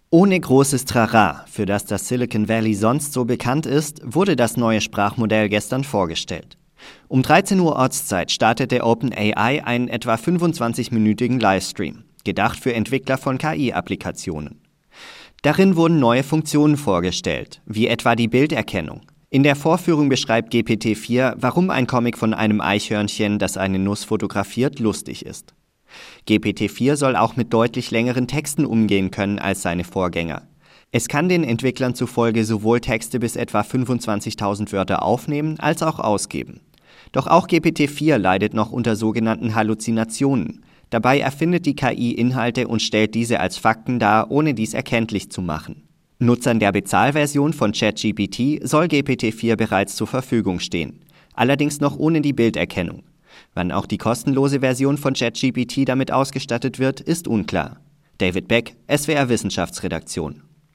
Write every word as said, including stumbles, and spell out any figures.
Ohne großes Trara, für das das Silicon Valley sonst so bekannt ist, wurde das neue Sprachmodell gestern vorgestellt. Um dreizehn Uhr Ortszeit startete OpenAI einen etwa fünfundzwanzigminütigen Livestream, gedacht für Entwickler von K I-Applikationen. Darin wurden neue Funktionen vorgestellt, wie etwa die Bilderkennung. In der Vorführung beschreibt G P T vier, warum ein Comic von einem Eichhörnchen, das eine Nuss fotografiert, lustig ist. G P T vier soll auch mit deutlich längeren Texten umgehen können als seine Vorgänger. Es kann den Entwicklern zufolge sowohl Texte bis etwa fünfundzwanzigtausend Wörter aufnehmen als auch ausgeben. Doch auch G P T vier leidet noch unter sogenannten Halluzinationen. Dabei erfindet die K I Inhalte und stellt diese als Fakten dar, ohne dies erkenntlich zu machen. Nutzern der Bezahlversion von ChatGPT soll G P T vier bereits zur Verfügung stehen, allerdings noch ohne die Bilderkennung. Wann auch die kostenlose Version von ChatGPT damit ausgestattet wird, ist unklar. David Beck, S W R Wissenschaftsredaktion.